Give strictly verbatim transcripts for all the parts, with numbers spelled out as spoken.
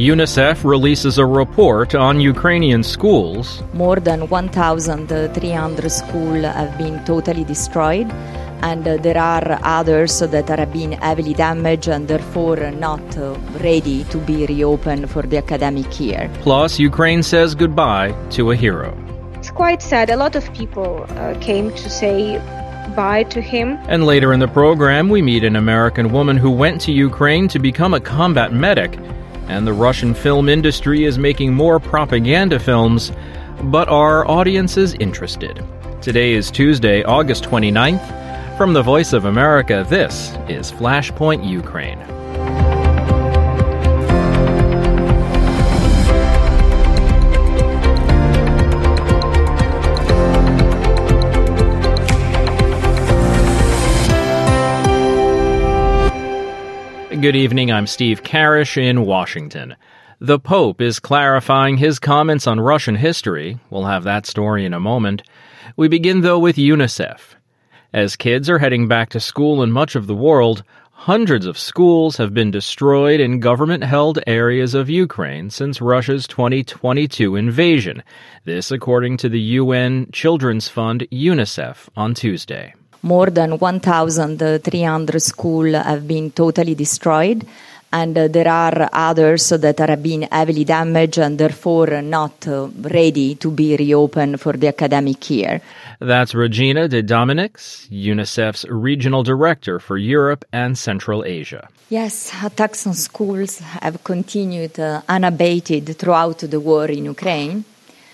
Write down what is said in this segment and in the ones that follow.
UNICEF releases a report on Ukrainian schools. More than one thousand three hundred schools have been totally destroyed, and uh, there are others that are being heavily damaged and therefore not uh, ready to be reopened for the academic year. Plus, Ukraine says goodbye to a hero. It's quite sad. A lot of people uh, came to say bye to him. And later in the program, we meet an American woman who went to Ukraine to become a combat medic. And the Russian film industry is making more propaganda films. But are audiences interested? Today is Tuesday, August twenty-ninth. From the Voice of America, this is Flashpoint Ukraine. Good evening, I'm Steve Karish in Washington. The Pope is clarifying his comments on Russian history. We'll have that story in a moment. We begin, though, with UNICEF. As kids are heading back to school in much of the world, hundreds of schools have been destroyed in government-held areas of Ukraine since Russia's twenty twenty-two invasion. This according to the U N Children's Fund, UNICEF, on Tuesday. More than one thousand three hundred schools have been totally destroyed, and uh, there are others that are being heavily damaged and therefore not uh, ready to be reopened for the academic year. That's Regina de Dominics, UNICEF's regional director for Europe and Central Asia. Yes, attacks on schools have continued uh, unabated throughout the war in Ukraine.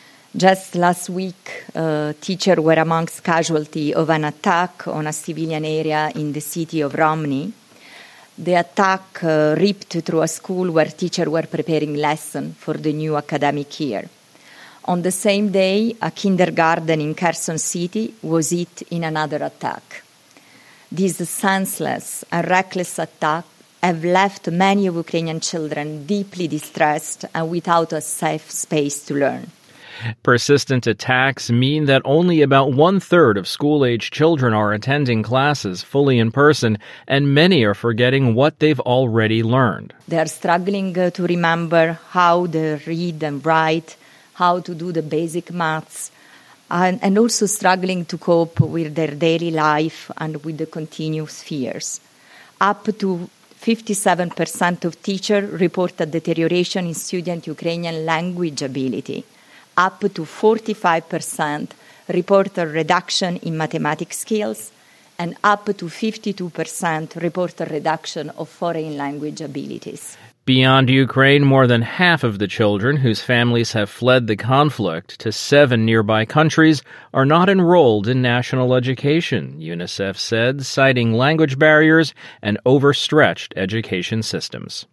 Just last week, uh, teachers were amongst casualties of an attack on a civilian area in the city of Romny. The attack uh, ripped through a school where teachers were preparing lessons for the new academic year. On the same day, a kindergarten in Kherson City was hit in another attack. These senseless and reckless attacks have left many Ukrainian children deeply distressed and without a safe space to learn. Persistent attacks mean that only about one-third of school-age children are attending classes fully in person, and many are forgetting what they've already learned. They are struggling uh, to remember how to read and write, how to do the basic maths, and, and also struggling to cope with their daily life and with the continuous fears. Up to fifty-seven percent of teachers report a deterioration in student Ukrainian language ability. Up to forty-five percent report a reduction in mathematics skills, and up to fifty-two percent report a reduction of foreign language abilities. Beyond Ukraine, more than half of the children whose families have fled the conflict to seven nearby countries are not enrolled in national education, UNICEF said, citing language barriers and overstretched education systems.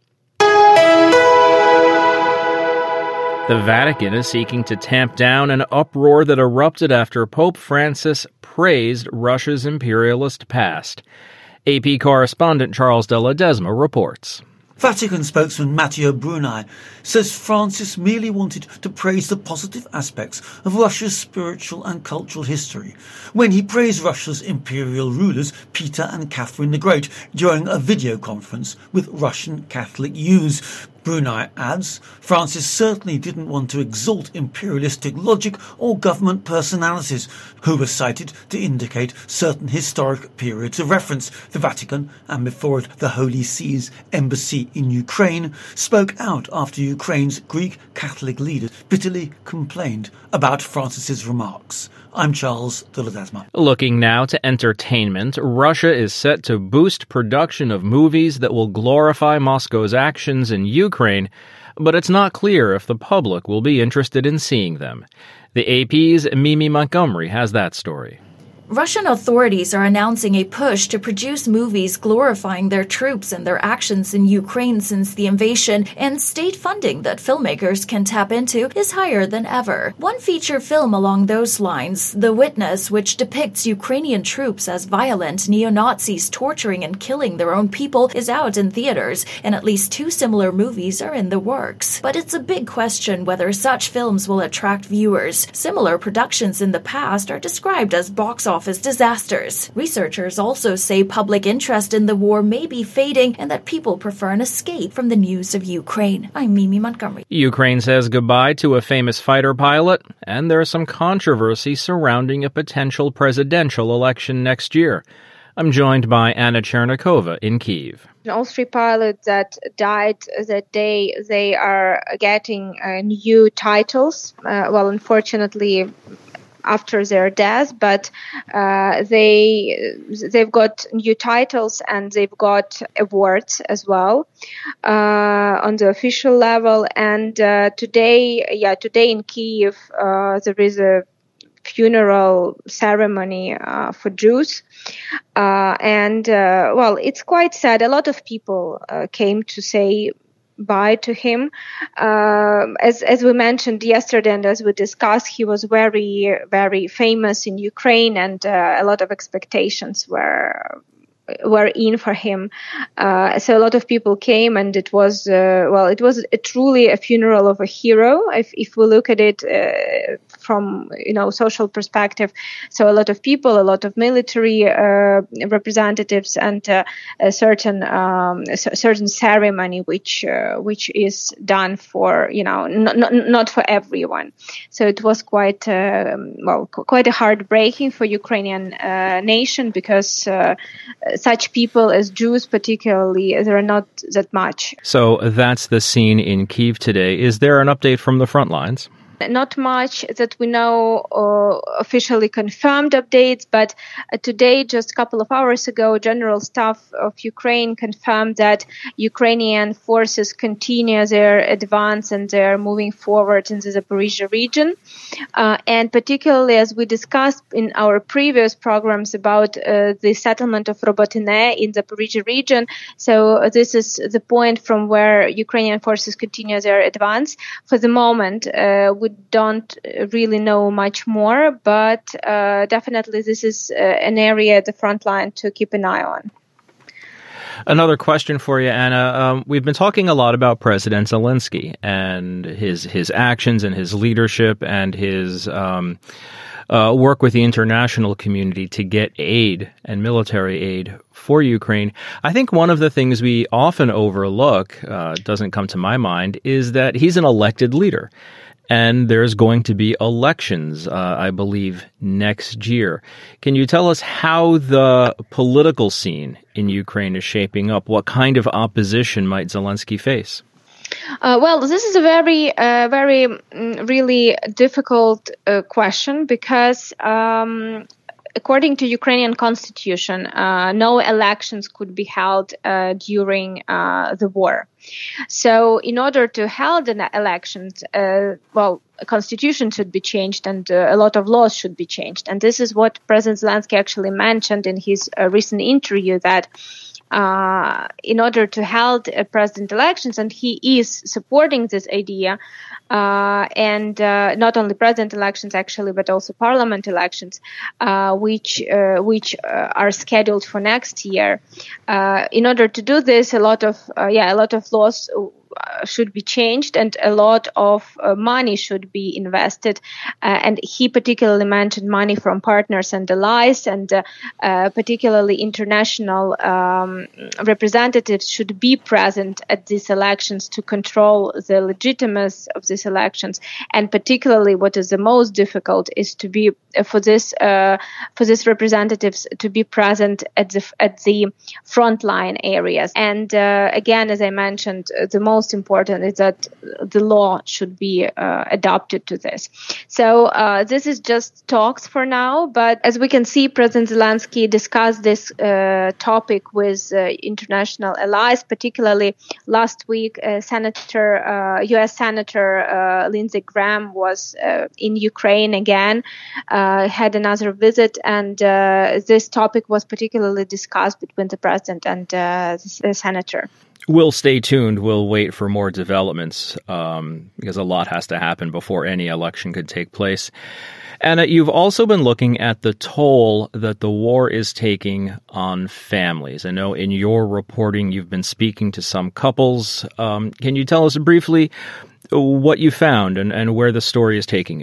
The Vatican is seeking to tamp down an uproar that erupted after Pope Francis praised Russia's imperialist past. A P correspondent Charles de Ledesma reports. Vatican spokesman Matteo Bruni says Francis merely wanted to praise the positive aspects of Russia's spiritual and cultural history when he praised Russia's imperial rulers Peter and Catherine the Great during a video conference with Russian Catholic youths. Bruni adds, Francis certainly didn't want to exalt imperialistic logic or government personalities who were cited to indicate certain historic periods of reference. The Vatican, and before it the Holy See's embassy in Ukraine, spoke out after Ukraine's Greek Catholic leaders bitterly complained about Francis's remarks. I'm Charles de Ledesma. Looking now to entertainment, Russia is set to boost production of movies that will glorify Moscow's actions in Ukraine, but it's not clear if the public will be interested in seeing them. The A P's Mimi Montgomery has that story. Russian authorities are announcing a push to produce movies glorifying their troops and their actions in Ukraine since the invasion, and state funding that filmmakers can tap into is higher than ever. One feature film along those lines, The Witness, which depicts Ukrainian troops as violent neo-Nazis torturing and killing their own people, is out in theaters, and at least two similar movies are in the works. But it's a big question whether such films will attract viewers. Similar productions in the past are described as box office office disasters. Researchers also say public interest in the war may be fading and that people prefer an escape from the news of Ukraine. I'm Mimi Montgomery. Ukraine says goodbye to a famous fighter pilot, and there's some controversy surrounding a potential presidential election next year. I'm joined by Anna Chernikova in Kyiv. All three pilots that died that day, they are getting uh, new titles. Uh, well, unfortunately, after their death, but uh, they they've got new titles and they've got awards as well uh, on the official level. And uh, today, yeah, today in Kyiv, uh, there is a funeral ceremony uh, for Jews. Uh, and, uh, well, it's quite sad. A lot of people uh, came to say bye to him. Uh, as as we mentioned yesterday and as we discussed, he was very, very famous in Ukraine, and uh, a lot of expectations were were in for him. Uh, so a lot of people came, and it was, uh, well, it was a, truly a funeral of a hero, if, if we look at it uh, from, you know, social perspective. So a lot of people, a lot of military uh, representatives, and uh, a certain um, a certain ceremony which uh, which is done for, you know, not, not, not for everyone. So it was quite, uh, well, quite a heartbreaking for Ukrainian uh, nation, because uh, such people as Jews particularly, there are not that much. So that's the scene in Kyiv today. Is there an update from the front lines? Not much that we know, uh, officially confirmed updates, but uh, today, just a couple of hours ago, General Staff of Ukraine confirmed that Ukrainian forces continue their advance and they're moving forward in the Zaporizhzhia region. Uh, and particularly, as we discussed in our previous programs about uh, the settlement of Robotyne in the Zaporizhzhia region, so uh, this is the point from where Ukrainian forces continue their advance. For the moment, uh, we don't really know much more, but uh, definitely this is uh, an area at the front line to keep an eye on. Another question for you, Anna. Um, we've been talking a lot about President Zelensky and his his actions and his leadership and his um, uh, work with the international community to get aid and military aid for Ukraine. I think one of the things we often overlook, uh, doesn't come to my mind, is that he's an elected leader. And there's going to be elections, uh, I believe, next year. Can you tell us how the political scene in Ukraine is shaping up? What kind of opposition might Zelensky face? Uh, well, this is a very, uh, very, mm, really difficult uh, question, because um, according to Ukrainian constitution, uh, no elections could be held uh, during uh, the war. So in order to hold an elections, uh, well, a constitution should be changed and uh, a lot of laws should be changed. And this is what President Zelensky actually mentioned in his uh, recent interview, that uh, in order to hold uh, president elections, and he is supporting this idea, uh, and uh, not only president elections actually, but also parliament elections, uh, which uh, which uh, are scheduled for next year. Uh, in order to do this, a lot of uh, yeah, a lot of laws uh, should be changed, and a lot of uh, money should be invested. Uh, and he particularly mentioned money from partners and allies, and uh, uh, particularly international um, representatives should be present at these elections to control the legitimacy of these elections. And particularly, what is the most difficult is to be uh, for this uh, for these representatives to be present at the at the frontline areas. And uh, again, as I mentioned, uh, the most important is that the law should be uh, adopted to this. So uh, this is just talks for now, but as we can see, President Zelensky discussed this uh, topic with uh, international allies. Particularly last week, uh, Senator, uh, U S Senator uh, Lindsey Graham was uh, in Ukraine again, uh, had another visit, and uh, this topic was particularly discussed between the president and uh, the senator. We'll stay tuned. We'll wait for more developments um, because a lot has to happen before any election could take place. Anna, you've also been looking at the toll that the war is taking on families. I know in your reporting you've been speaking to some couples. Um, can you tell us briefly what you found and, and where the story is taking you?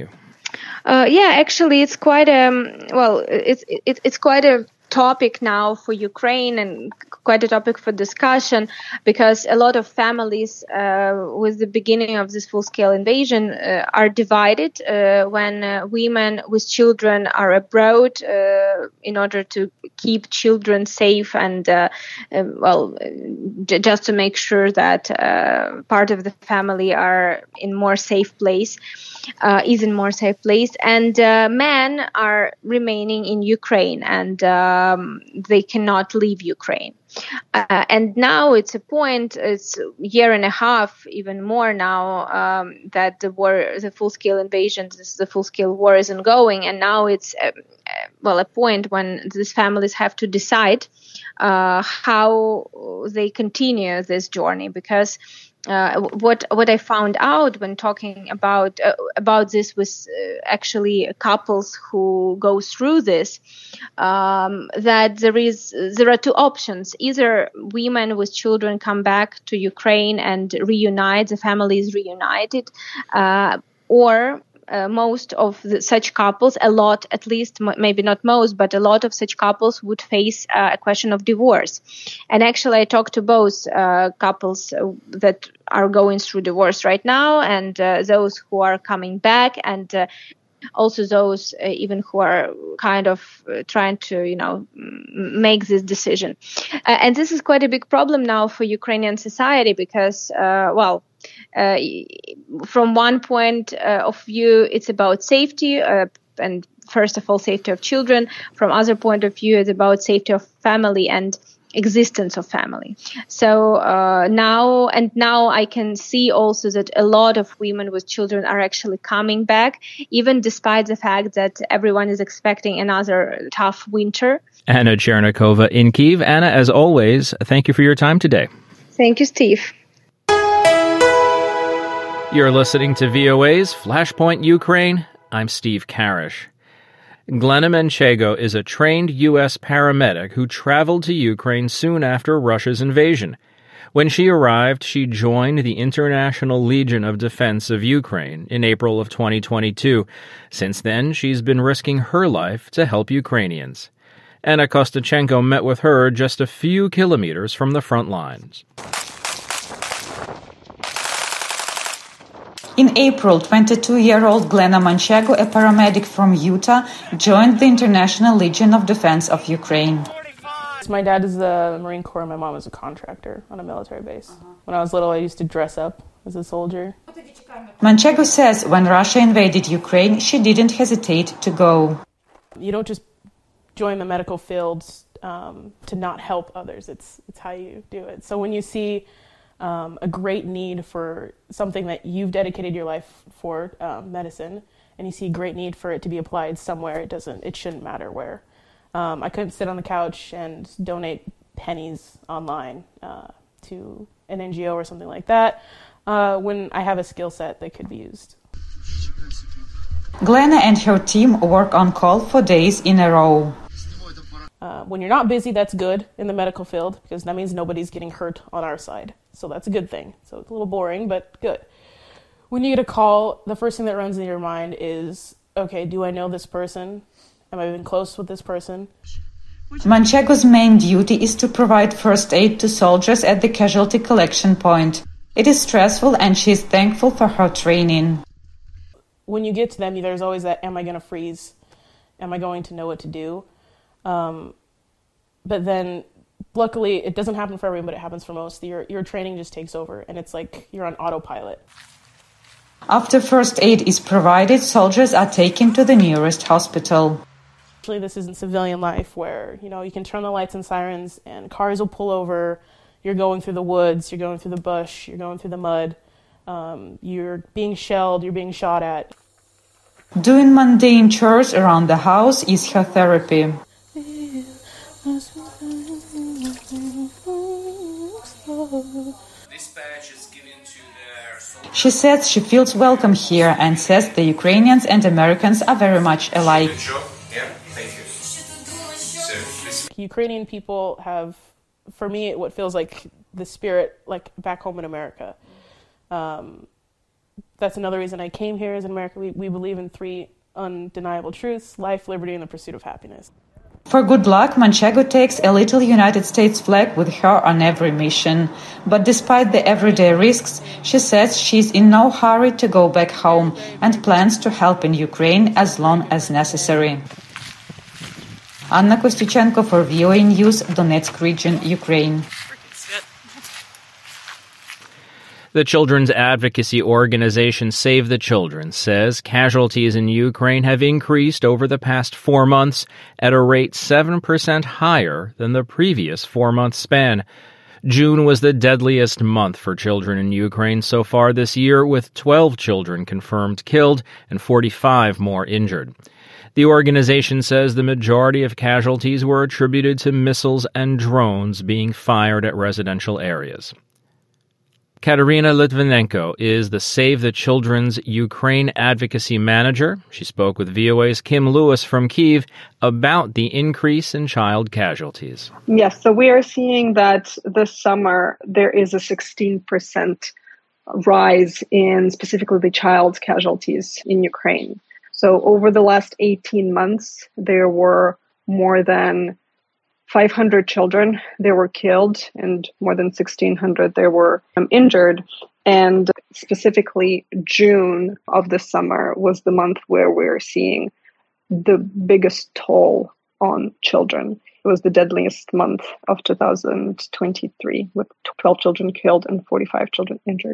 Uh, yeah, actually, it's quite a well. It's it, it's quite a topic now for Ukraine and quite a topic for discussion, because a lot of families uh, with the beginning of this full-scale invasion uh, are divided uh, when uh, women with children are abroad uh, in order to keep children safe and uh, uh, well j- just to make sure that uh, part of the family are in more safe place uh, is in more safe place, and uh, men are remaining in Ukraine, and um, they cannot leave Ukraine. Uh, and now it's a point, it's a year and a half, even more now, um, that the war, the full-scale invasion, this, the full-scale war is ongoing. And now it's, uh, well, a point when these families have to decide uh, how they continue this journey, because Uh, what what I found out when talking about uh, about this with uh, actually couples who go through this, um, that there is there are two options. Either women with children come back to Ukraine and reunite, the family is reunited, uh, or Uh, most of the, such couples, a lot, at least, m- maybe not most, but a lot of such couples would face uh, a question of divorce. And actually, I talked to both uh, couples uh, that are going through divorce right now, and uh, those who are coming back, and uh, also those uh, even who are kind of uh, trying to, you know, m- make this decision. Uh, and this is quite a big problem now for Ukrainian society, because, uh, well, Uh, from one point uh, of view, it's about safety, uh, and first of all, safety of children. From other point of view, it's about safety of family and existence of family. So uh, now, and now I can see also that a lot of women with children are actually coming back, even despite the fact that everyone is expecting another tough winter. Anna Chernikova in Kyiv. Anna, as always, thank you for your time today. Thank you, Steve. You're listening to V O A's Flashpoint Ukraine. I'm Steve Karish. Glena Manchego is a trained U S paramedic who traveled to Ukraine soon after Russia's invasion. When she arrived, she joined the International Legion of Defense of Ukraine in April of twenty twenty-two. Since then, she's been risking her life to help Ukrainians. Anna Kostachenko met with her just a few kilometers from the front lines. In April, twenty-two-year-old Glena Manchego, a paramedic from Utah, joined the International Legion of Defense of Ukraine. My dad is the Marine Corps, and my mom is a contractor on a military base. Uh-huh. When I was little, I used to dress up as a soldier. Manchego says when Russia invaded Ukraine, she didn't hesitate to go. You don't just join the medical fields um, to not help others. It's, it's how you do it. So when you see Um, a great need for something that you've dedicated your life for, um, medicine, and you see a great need for it to be applied somewhere, it doesn't, it shouldn't matter where. Um, I couldn't sit on the couch and donate pennies online uh, to an N G O or something like that uh, when I have a skill set that could be used. Glena and her team work on call for days in a row. Uh, when you're not busy, that's good in the medical field, because that means nobody's getting hurt on our side. So that's a good thing. So it's a little boring, but good. When you get a call, the first thing that runs in your mind is, okay, do I know this person? Am I even close with this person? Manchego's main duty is to provide first aid to soldiers at the casualty collection point. It is stressful, and she is thankful for her training. When you get to them, there's always that, am I going to freeze? Am I going to know what to do? Um, but then, luckily, it doesn't happen for everyone, but it happens for most. Your your training just takes over, and it's like you're on autopilot. After first aid is provided, soldiers are taken to the nearest hospital. Actually, this isn't civilian life where, you know, you can turn the lights and sirens, and cars will pull over. You're going through the woods, you're going through the bush, you're going through the mud. Um, you're being shelled, you're being shot at. Doing mundane chores around the house is her therapy. She says she feels welcome here and says the Ukrainians and Americans are very much alike. Ukrainian people have, for me, what feels like the spirit like back home in America. Um, that's another reason I came here is in America. We, we believe in three undeniable truths: life, liberty, and the pursuit of happiness. For good luck, Manchego takes a little United States flag with her on every mission. But despite the everyday risks, she says she's in no hurry to go back home and plans to help in Ukraine as long as necessary. Anna Kostychenko for V O A News, Donetsk region, Ukraine. The children's advocacy organization Save the Children says casualties in Ukraine have increased over the past four months at a rate seven percent higher than the previous four-month span. June was the deadliest month for children in Ukraine so far this year, with twelve children confirmed killed and forty-five more injured. The organization says the majority of casualties were attributed to missiles and drones being fired at residential areas. Katerina Litvinenko is the Save the Children's Ukraine Advocacy Manager. She spoke with V O A's Kim Lewis from Kyiv about the increase in child casualties. Yes, so we are seeing that this summer there is a sixteen percent rise in specifically the child casualties in Ukraine. So over the last eighteen months, there were more than five hundred children, they were killed, and more than sixteen hundred, they were um, injured. And specifically, June of the summer was the month where we're seeing the biggest toll on children. It was the deadliest month of two thousand twenty-three, with twelve children killed and forty-five children injured.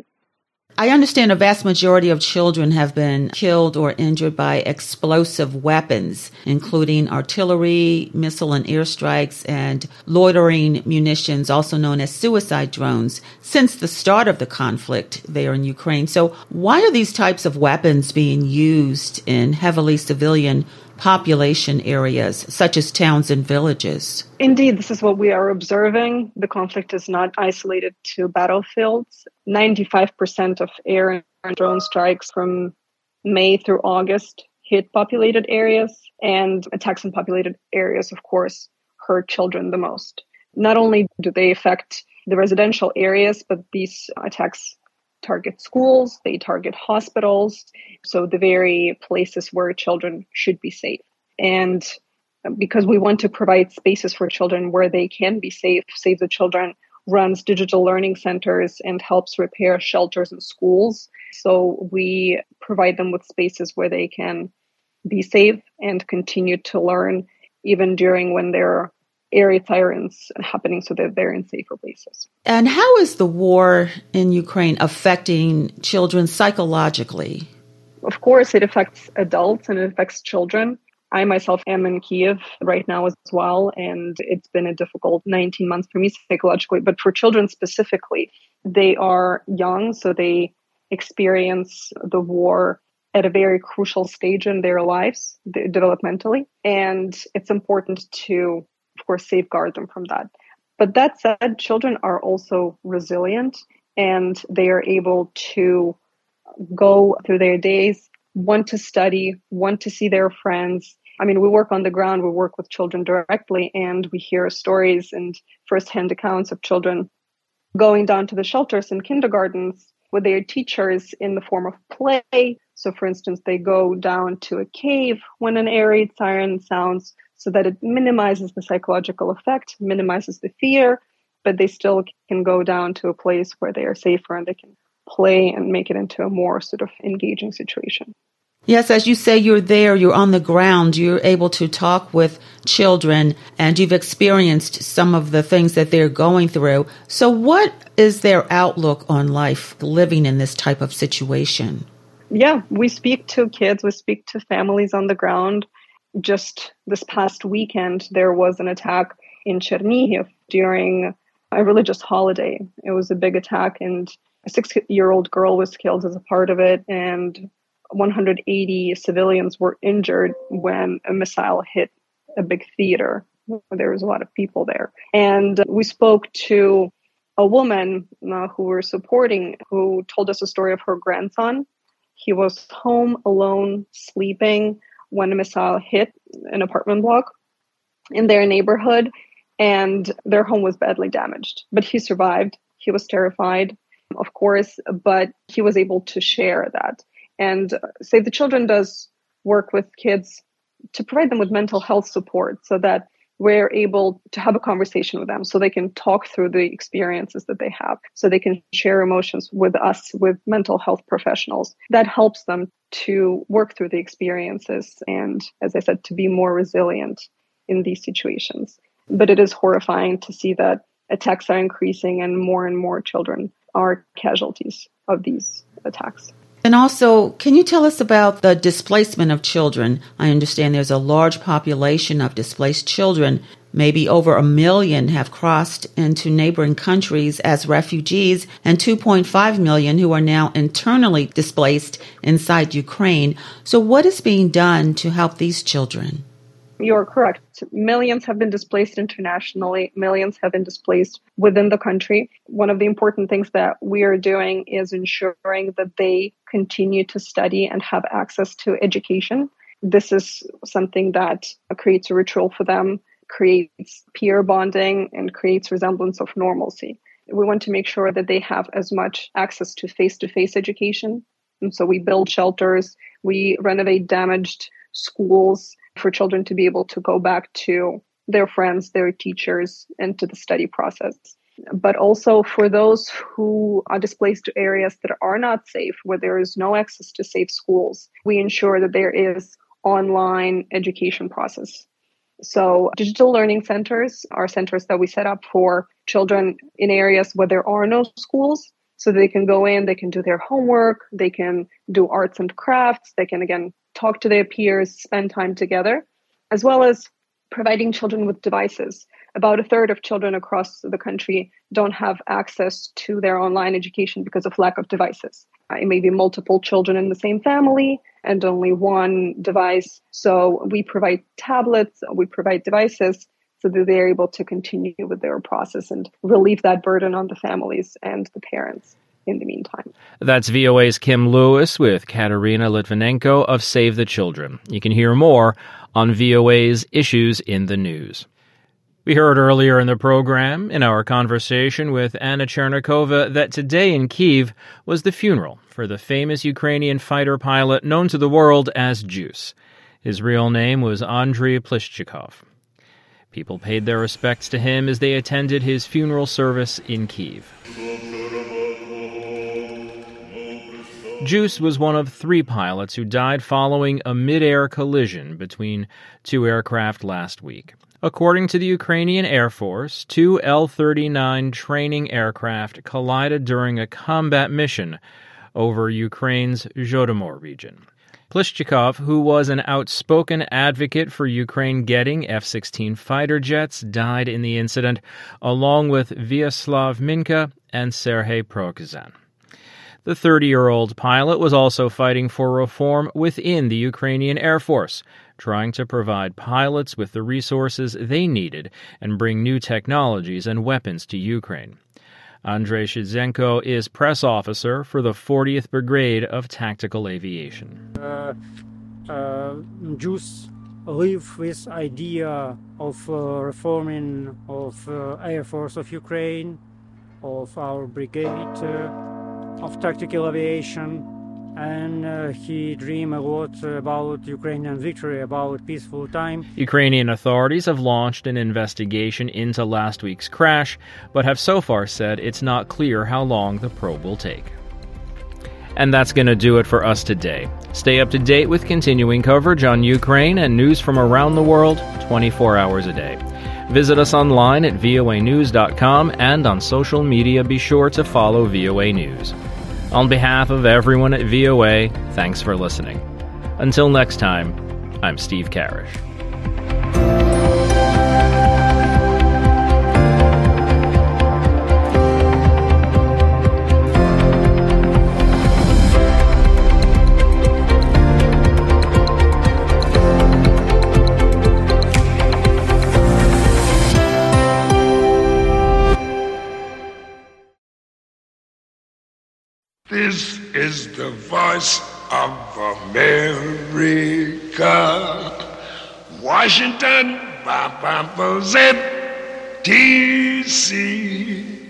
I understand a vast majority of children have been killed or injured by explosive weapons, including artillery, missile and airstrikes, and loitering munitions, also known as suicide drones, since the start of the conflict there in Ukraine. So why are these types of weapons being used in heavily civilian population areas, such as towns and villages? Indeed, this is what we are observing. The conflict is not isolated to battlefields. ninety-five percent of air and drone strikes from May through August hit populated areas, and attacks in populated areas, of course, hurt children the most. Not only do they affect the residential areas, but these attacks target schools, they target hospitals, so the very places where children should be safe. And because we want to provide spaces for children where they can be safe, Save the Children runs digital learning centers and helps repair shelters in schools. So we provide them with spaces where they can be safe and continue to learn, even during when there are area sirens happening, so that they're in safer places. And how is the war in Ukraine affecting children psychologically? Of course, it affects adults and it affects children. I myself am in Kyiv right now as well, and it's been a difficult nineteen months for me psychologically. But for children specifically, they are young, so they experience the war at a very crucial stage in their lives, developmentally. And it's important to, of course, safeguard them from that. But that said, children are also resilient, and they are able to go through their days, want to study, want to see their friends. I mean, we work on the ground, we work with children directly, and we hear stories and firsthand accounts of children going down to the shelters and kindergartens with their teachers in the form of play. So, for instance, they go down to a cave when an air raid siren sounds, so that it minimizes the psychological effect, minimizes the fear, but they still can go down to a place where they are safer and they can play and make it into a more sort of engaging situation. Yes, as you say, you're there, you're on the ground, you're able to talk with children, and you've experienced some of the things that they're going through. So what is their outlook on life living in this type of situation? Yeah, we speak to kids, we speak to families on the ground. Just this past weekend, there was an attack in Chernihiv during a religious holiday. It was a big attack, and a six-year-old girl was killed as a part of it, and one hundred eighty civilians were injured when a missile hit a big theater. There was a lot of people there. And we spoke to a woman uh, who we're supporting, who told us a story of her grandson. He was home alone, sleeping, when a missile hit an apartment block in their neighborhood, and their home was badly damaged. But he survived. He was terrified, of course, but he was able to share that. And Save the Children does work with kids to provide them with mental health support so that we're able to have a conversation with them so they can talk through the experiences that they have, so they can share emotions with us, with mental health professionals. That helps them to work through the experiences and, as I said, to be more resilient in these situations. But it is horrifying to see that attacks are increasing and more and more children are casualties of these attacks. And also, can you tell us about the displacement of children? I understand there's a large population of displaced children. Maybe over a million have crossed into neighboring countries as refugees, and two point five million who are now internally displaced inside Ukraine. So what is being done to help these children? You're correct. Millions have been displaced internationally. Millions have been displaced within the country. One of the important things that we are doing is ensuring that they continue to study and have access to education. This is something that creates a ritual for them, creates peer bonding, and creates resemblance of normalcy. We want to make sure that they have as much access to face-to-face education. And so we build shelters, we renovate damaged schools for children to be able to go back to their friends, their teachers, and to the study process. But also for those who are displaced to areas that are not safe, where there is no access to safe schools, we ensure that there is online education process. So digital learning centers are centers that we set up for children in areas where there are no schools. So they can go in, they can do their homework, they can do arts and crafts, they can, again, talk to their peers, spend time together, as well as providing children with devices. About a third of children across the country don't have access to their online education because of lack of devices. It may be multiple children in the same family and only one device. So we provide tablets, we provide devices so that they're able to continue with their process and relieve that burden on the families and the parents in the meantime. That's V O A's Kim Lewis with Katerina Litvinenko of Save the Children. You can hear more on V O A's Issues in the News. We heard earlier in the program, in our conversation with Anna Chernikova, that today in Kyiv was the funeral for the famous Ukrainian fighter pilot known to the world as Juice. His real name was Andrei Plishchikov. People paid their respects to him as they attended his funeral service in Kyiv. Juice was one of three pilots who died following a mid-air collision between two aircraft last week. According to the Ukrainian Air Force, two L thirty-nine training aircraft collided during a combat mission over Ukraine's Zhytomyr region. Plishchikov, who was an outspoken advocate for Ukraine getting F sixteen fighter jets, died in the incident, along with Vyacheslav Minka and Sergei Prokazin. The thirty-year-old pilot was also fighting for reform within the Ukrainian Air Force, trying to provide pilots with the resources they needed and bring new technologies and weapons to Ukraine. Andrei Shizenko is press officer for the fortieth Brigade of Tactical Aviation. Uh, uh, Juice live with idea of uh, reforming of uh, Air Force of Ukraine, of our brigade uh, of tactical aviation, and uh, he dream a lot about Ukrainian victory, about peaceful time. Ukrainian authorities have launched an investigation into last week's crash, but have so far said it's not clear how long the probe will take. And that's going to do it for us today. Stay up to date with continuing coverage on Ukraine and news from around the world twenty-four hours a day. Visit us online at V O A news dot com, and on social media be sure to follow V O A News. On behalf of everyone at V O A, thanks for listening. Until next time, I'm Steve Karish. This is the voice of America. Washington, Z, D C